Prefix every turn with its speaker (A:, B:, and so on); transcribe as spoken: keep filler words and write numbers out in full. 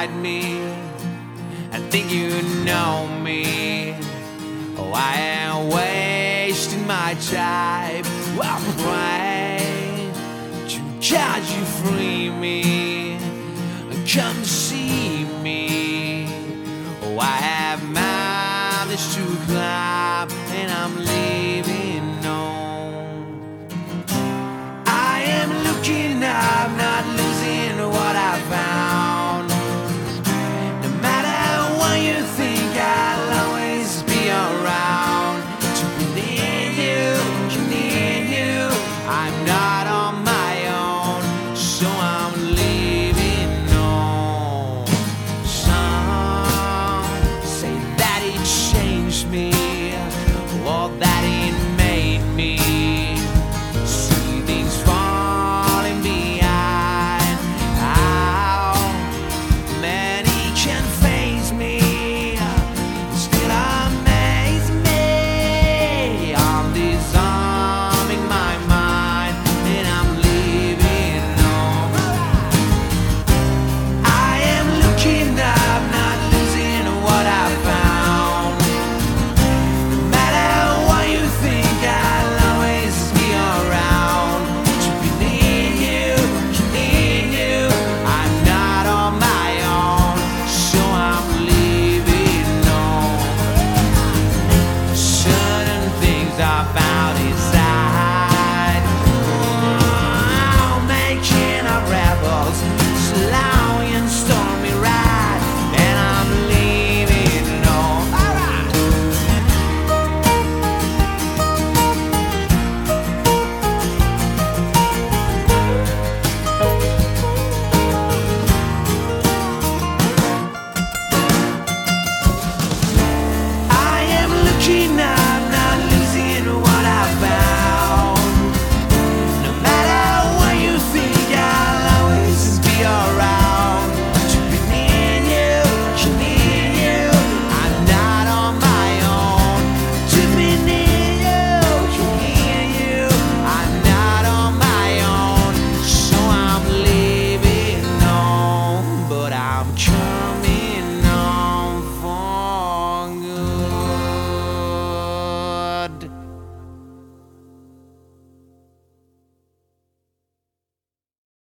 A: inside me. I think you know me. Oh, I am wasting my time. I'm praying to God you free me. Come to see me. Oh, I have mountains to climb, and I'm leaving on. I am looking up, not losing what I found. No matter what you think, I'll always be around. To believe you, can need you. I'm not on my own, so I'm leaving on. Some say that it changed me, or that it made me see things falling behind. How many can face me, still amaze me. I'm disarming my mind, and I'm leaving on. I am looking up, not losing what I found. No matter what you think, I'll always be around. To believe you, can need you. I'm not on my own, so I'm leaving on. Certain things I found.